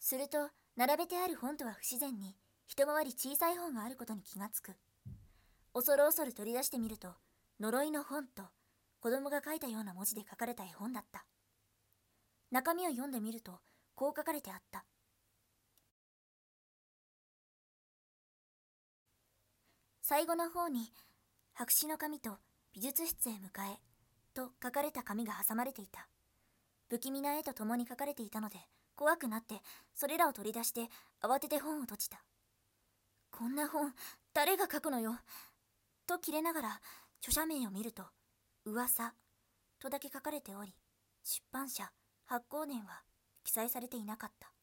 すると、並べてある本とは不自然に、一回り小さい本があることに気がつく。恐る恐る取り出してみると、呪いの本と、子供が書いたような文字で書かれた絵本だった。中身を読んでみると、こう書かれてあった。最後の方に、白紙の紙と美術室へ迎え、と書かれた紙が挟まれていた。不気味な絵と共に書かれていたので、怖くなって、それらを取り出して、慌てて本を閉じた。こんな本、誰が書くのよ。と切れながら、著者名を見ると、噂、とだけ書かれており、出版社、発行年は記載されていなかった。